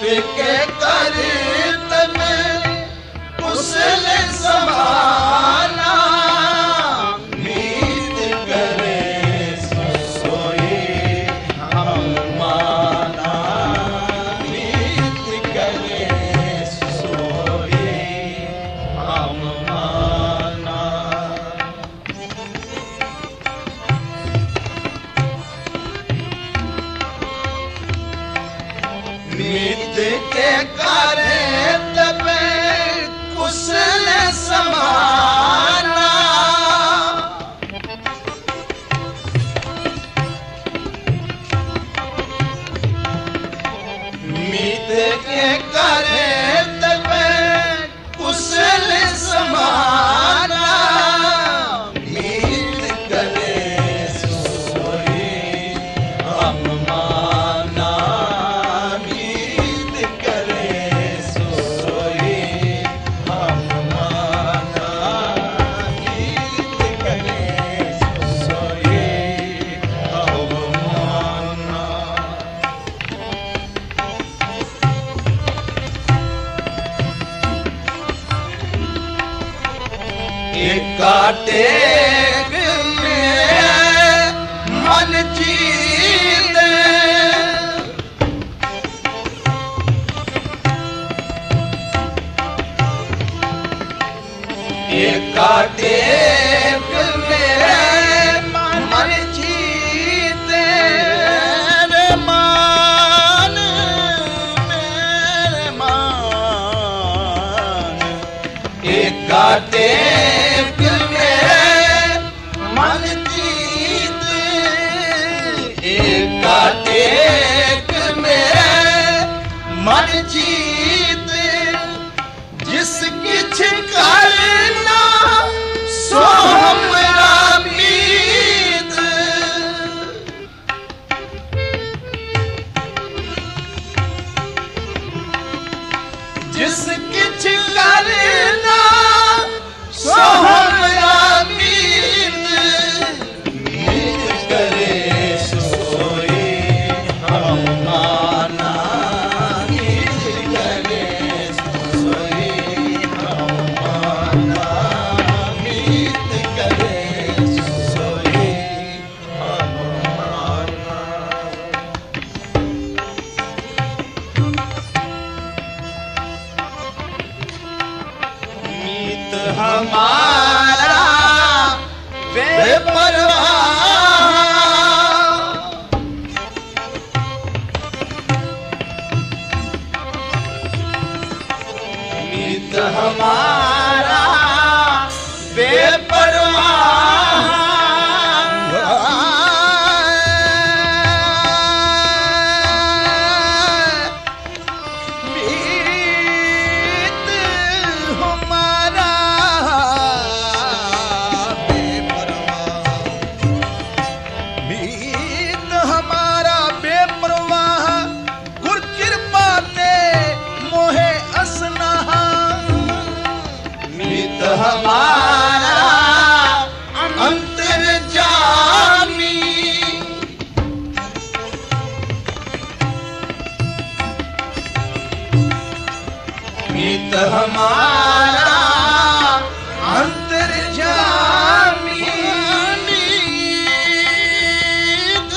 के करतब कुशल समाना मीत करे सोई हम माना मीत करे सोई हम माना। मीत के करतब कुशल समाना मीत के करतब कुशल समाना मीत करे सोई हम माना मीत करे सोई हम माना मीत करे सोई हम माना। काटे मन जीत काटे मन जीत रे मान मेरे मान काटे मन जीत एकाटेक में मन जीत जिस किछ करना सो हमरा मीत जिस किछ करना सो हमरा मीत मीत करे सोई हम माना मीत करे सोई हम माना मीत करे सोई हम माना। मीत हमारा बेपरवाह मीत हमारा बेपरवाह मीत हमारा मीत हमारा बेपरवाह गुर कृपा ते मोहे असनाह मीत हमारा अंतर्जामी मीत हमारा अंतर्जामी मीत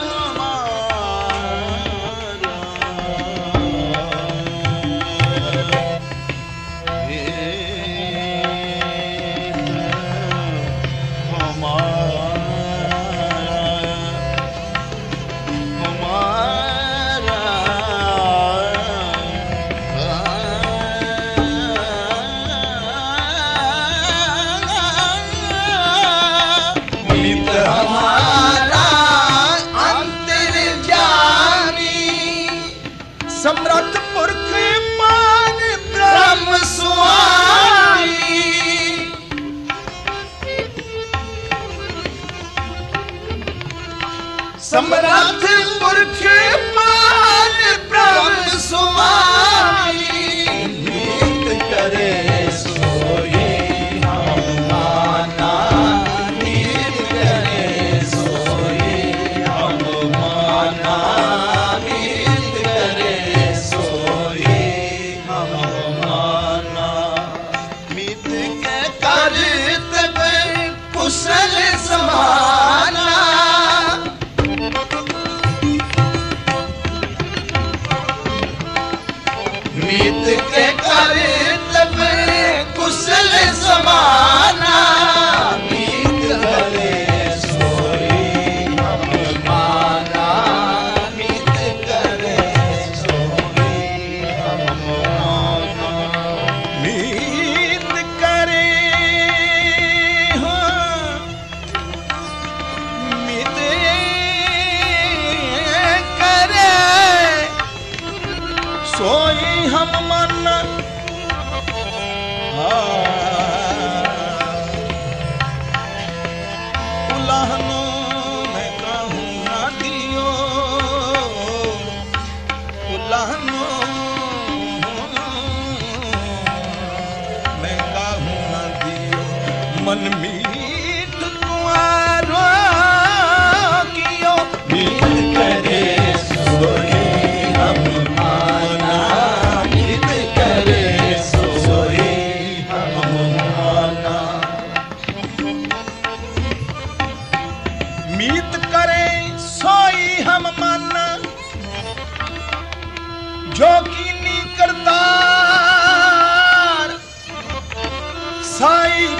हमारा अंतर्जामी समर्थ पुरख मान ब्रह्म स्वामी समर्थ पुरख मान ब्रह्म स्वामी मीत करे सोई हम माना मीत करे सोई हम माना मीत करे सोई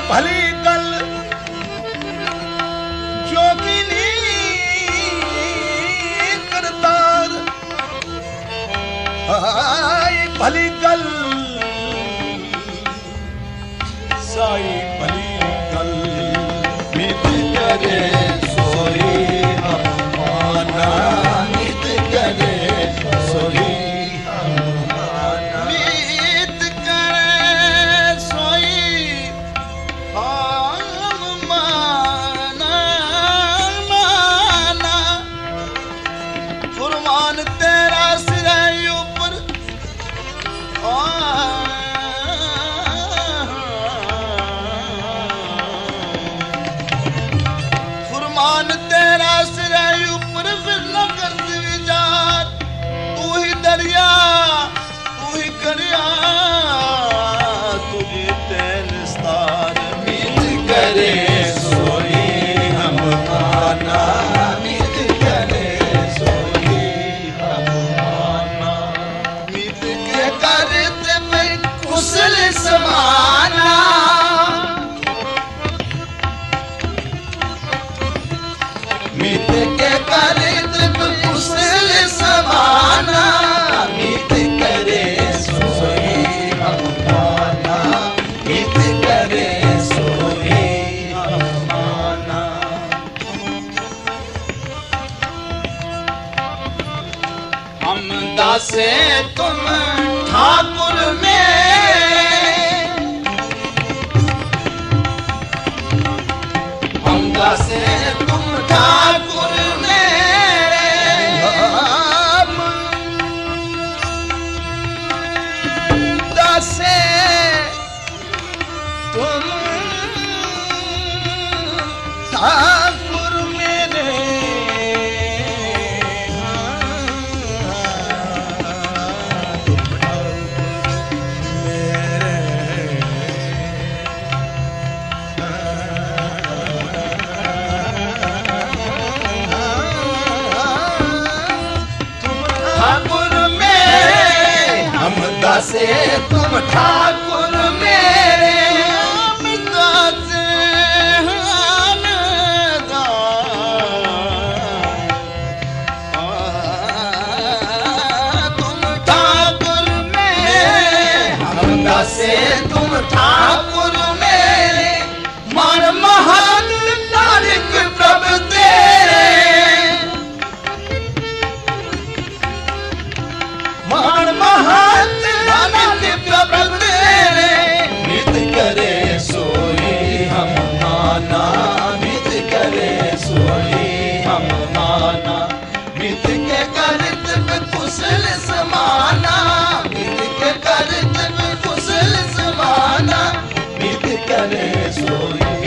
भली गल जोगिनी करतार आई भली गल साई भली गल मित करे सोई हनुमाना मित करे सोई हनुमाना मित करे सोई हनुमाना माना फरमान तेरा सिर ऊपर फरमान तेरा सिर ऊपर फिर न कर विचार तू ही दरिया तू ही करिया तुझे तेल स्तार मित करे सोई हम माना मित करे सोई हम माना मित के करते में कुशल समाना मित के करत कुशल समाना मित करे सोई हनुमाना मित करे सोई हनुमाना हम दासे तुम ठाकुर में हम दासे तुम ठाकुर मेरे हम दासे तुम ठाकुर मेरे ठाकुर मेरे हम दासे तुम ठाकुर मेरे हम दासे हम तुम ठाकुर मेरे हम दासे तुम ठाकुर मेरे मान महान तारिक प्रभु तेरे मान महत अनंत प्रभु तेरे मित करे सोई हम माना मित करे सोई हम माना मित के करत कुशल समाना मित के करत कुशल समाना मित करे सोई